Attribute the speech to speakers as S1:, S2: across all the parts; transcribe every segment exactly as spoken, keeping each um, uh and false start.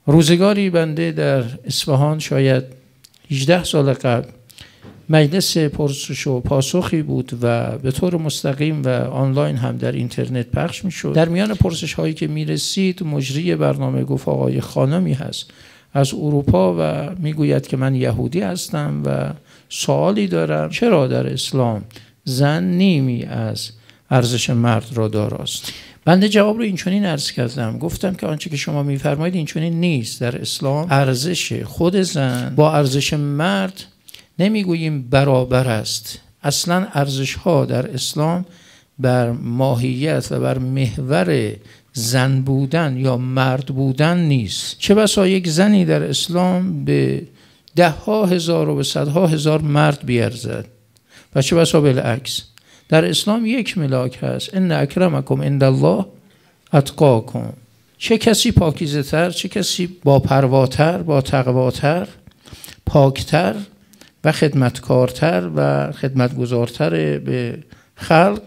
S1: روزگاری بنده در اصفهان شاید هجده سال قبل مجلس پرسش و پاسخی بود و به طور مستقیم و آنلاین هم در اینترنت پخش میشد. در میان پرسش هایی که میرسید مجری برنامه گفت آقای خانمی هست از اروپا و میگوید که من یهودی هستم و سوالی دارم چرا در اسلام زن نیمی از ارزش مرد را داراست. بنده جواب رو اینچنین عرض کردم، گفتم که آنچه که شما میفرمایید اینچنین نیست. در اسلام ارزش خود زن با ارزش مرد نمیگوییم برابر است. اصلا ارزش ها در اسلام بر ماهیت و بر محور زن بودن یا مرد بودن نیست. چه بسا یک زنی در اسلام به ده ها هزار و به صدها هزار مرد بیارزد و چه بسا بالعکس. در اسلام یک ملاک هست، ان اکرمکم عند الله اتقاکم. چه کسی پاکیزه تر، چه کسی با پرواتر، با تقواتر، پاکتر و خدمتکارتر و خدمتگزارتر به خلق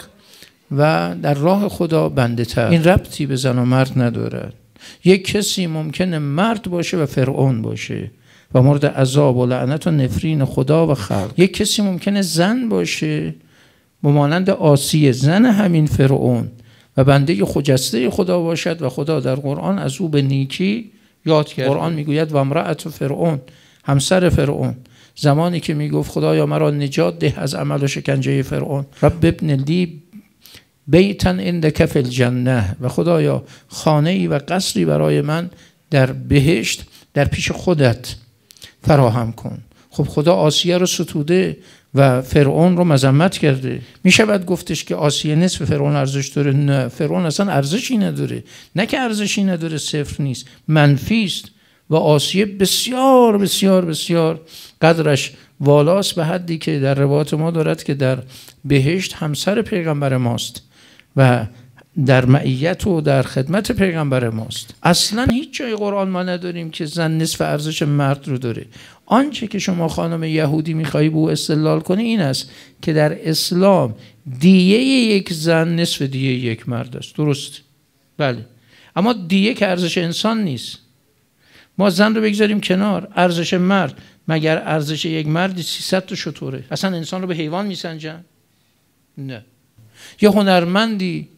S1: و در راه خدا بنده تر. این ربطی به زن و مرد ندارد. یک کسی ممکنه مرد باشه و فرعون باشه و مورد عذاب و لعنت و نفرین خدا و خلق. یک کسی ممکنه زن باشه مانند آسیه، زن همین فرعون و بنده خجسته خدا باشد و خدا در قرآن از او به نیکی یاد کرد. قرآن میگوید و امرأت فرعون، همسر فرعون، زمانی که میگفت خدایا مرا نجات ده از عمل و شکنجه فرعون، رب ابن لی بیتا عندک فی الجنه، و خدایا خانه ای و قصری برای من در بهشت در پیش خودت فراهم کن. خب خدا آسیه رو ستوده و فرعون رو مذمت کرده. میشود گفتش که آسیه نصف فرعون ارزش داره؟ نه، فرعون اصلا ارزشی نداره. نه که ارزشی نداره، صفر نیست، منفی است و آسیه بسیار بسیار بسیار قدرش والاست به حدی که در روایات ما دارد که در بهشت همسر پیغمبر ماست و در معیت و در خدمت پیغمبر ماست. اصلا هیچ جای قرآن ما نداریم که زن نصف ارزش مرد رو داره. آنچه که شما خانم یهودی میخوایی به او استدلال کنی این است که در اسلام دیه یک زن نصف دیه یک مرد است. درست؟ بله. اما دیه که ارزش انسان نیست. ما زن رو بگذاریم کنار، ارزش مرد، مگر ارزش یک مردی سیصد تا شتره؟ اصلا انسان رو به حیوان میسنجن؟ نه. یه هنرمندی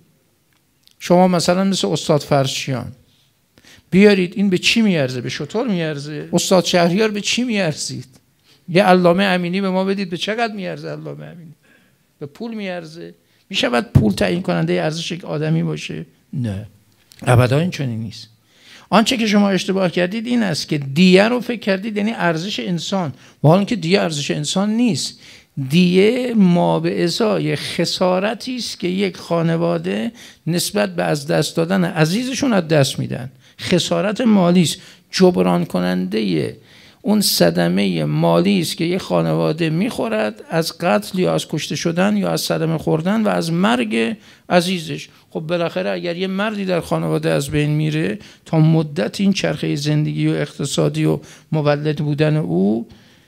S1: شما مثلا مثل استاد فرشیان بیارید، این به چی میارزه؟ به شتر میارزه؟ استاد شهریار به چی میارزید؟ یه علامه امینی به ما بدید، به چقدر میارزه علامه امینی؟ به پول میارزه؟ میشود پول تعیین کننده ارزش یک آدمی باشه؟ نه، ابدا این چنین نیست. آنچه که شما اشتباه کردید این است که دیه رو فکر کردید یعنی ارزش انسان، و حالا که دیه ارزش انسان نیست. دیه ما به ازای خسارتی است که یک خانواده نسبت به از دست دادن عزیزشون از دست میدن. خسارت مالی است، جبران کننده اون صدمه مالی است که یک خانواده میخورد از قتل یا از کشته شدن یا از صدمه خوردن و از مرگ عزیزش. خب بالاخره اگر یه مردی در خانواده از بین میره، تا مدت این چرخه زندگی و اقتصادی و مولد بودن او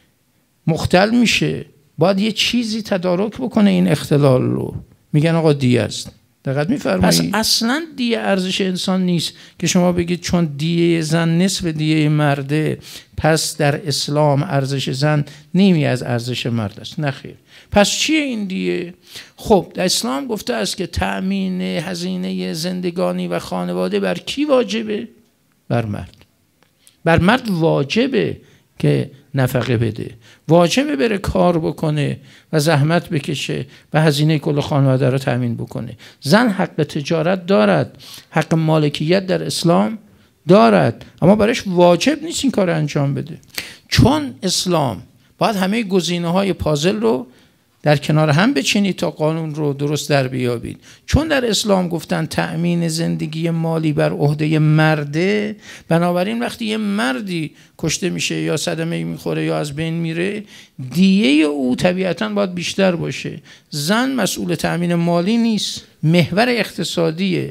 S1: مختل میشه. باید یه چیزی تدارک بکنه این اختلال رو. میگن آقا دیه است. دقت میفرمایید؟ پس اصلا دیه ارزش انسان نیست که شما بگید چون دیه زن نصف دیه مرده پس در اسلام ارزش زن نیمی از ارزش مرد است. نه خیر. پس چیه این دیه؟ خب در اسلام گفته است که تأمین هزینه زندگانی و خانواده بر کی واجبه؟ بر مرد. بر مرد واجبه که نفقه بده، واجبه بره کار بکنه و زحمت بکشه و هزینه کل خانواده رو تأمین بکنه. زن حق تجارت دارد، حق مالکیت در اسلام دارد، اما برایش واجب نیست این کار انجام بده. چون اسلام باید همه گزینه‌های پازل رو در کنار هم بچینید تا قانون رو درست در بیابید. چون در اسلام گفتن تأمین زندگی مالی بر عهده مرده، بنابراین وقتی یه مردی کشته میشه یا صدمه میخوره یا از بین میره، دیه او طبیعتاً باید بیشتر باشه. زن مسئول تأمین مالی نیست. محور اقتصادی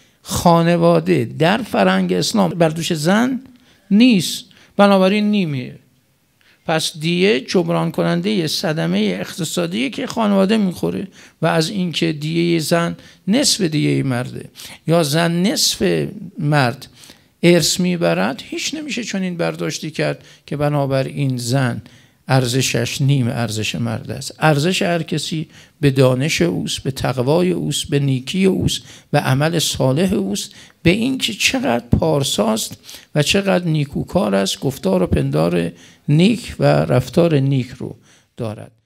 S1: خانواده در فرهنگ اسلام بر دوش زن نیست، بنابراین نیمیه. پس دیه جبران کننده صدمه اقتصادی که خانواده میخوره و از اینکه دیه زن نصف دیه مرده یا زن نصف مرد ارث میبرد، هیچ نمیشه چون این برداشتی کرد که بنابراین زن ارزشش نیم ارزش مرد است. ارزش هر کسی به دانش اوست، به تقوای اوست، به نیکی اوست، به عمل صالح اوست، به این که چقدر پارساست و چقدر نیکوکار است، گفتار و پندار نیک و رفتار نیک رو دارد.